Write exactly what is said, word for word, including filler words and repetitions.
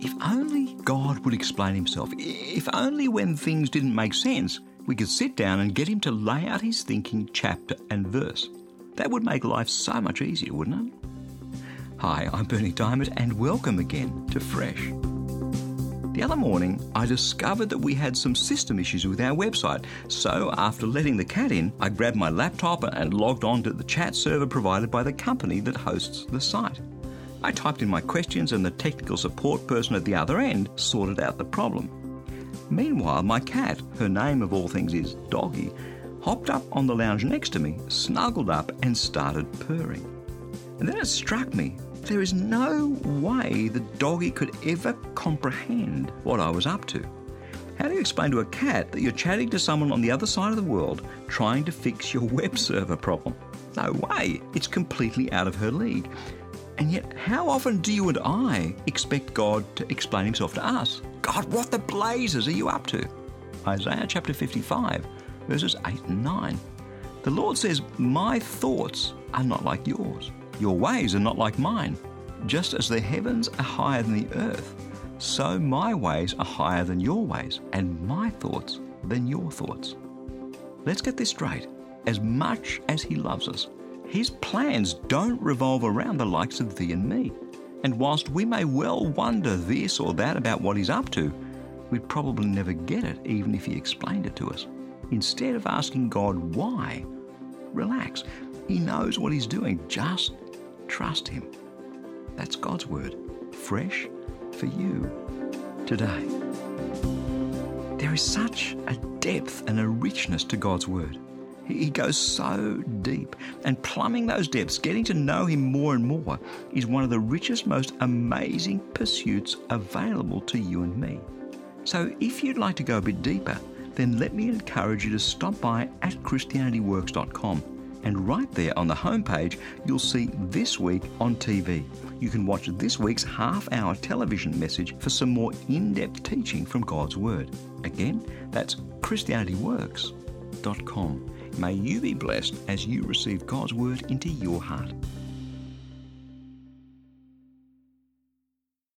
If only God would explain himself. If only when things didn't make sense, we could sit down and get him to lay out his thinking chapter and verse. That would make life so much easier, wouldn't it? Hi, I'm Bernie Diamond and welcome again to Fresh. The other morning, I discovered that we had some system issues with our website. So after letting the cat in, I grabbed my laptop and logged on to the chat server provided by the company that hosts the site. I typed in my questions and the technical support person at the other end sorted out the problem. Meanwhile, my cat, her name of all things is Doggy, hopped up on the lounge next to me, snuggled up and started purring. And then it struck me, there is no way the Doggy could ever comprehend what I was up to. How do you explain to a cat that you're chatting to someone on the other side of the world trying to fix your web server problem? No way, it's completely out of her league. And yet, how often do you and I expect God to explain himself to us? God, what the blazes are you up to? Isaiah chapter fifty-five, verses eight and nine. The Lord says, my thoughts are not like yours. Your ways are not like mine. Just as the heavens are higher than the earth, so my ways are higher than your ways, and my thoughts than your thoughts. Let's get this straight. As much as he loves us, his plans don't revolve around the likes of thee and me. And whilst we may well wonder this or that about what he's up to, we'd probably never get it even if he explained it to us. Instead of asking God why, relax. He knows what he's doing. Just trust him. That's God's word, fresh for you today. There is such a depth and a richness to God's word. He goes so deep, and plumbing those depths, getting to know him more and more, is one of the richest, most amazing pursuits available to you and me. So if you'd like to go a bit deeper, then let me encourage you to stop by at Christianity Works dot com. And right there on the homepage, you'll see This Week on T V. You can watch this week's half-hour television message for some more in-depth teaching from God's Word. Again, that's Christianity Works dot com. May you be blessed as you receive God's Word into your heart.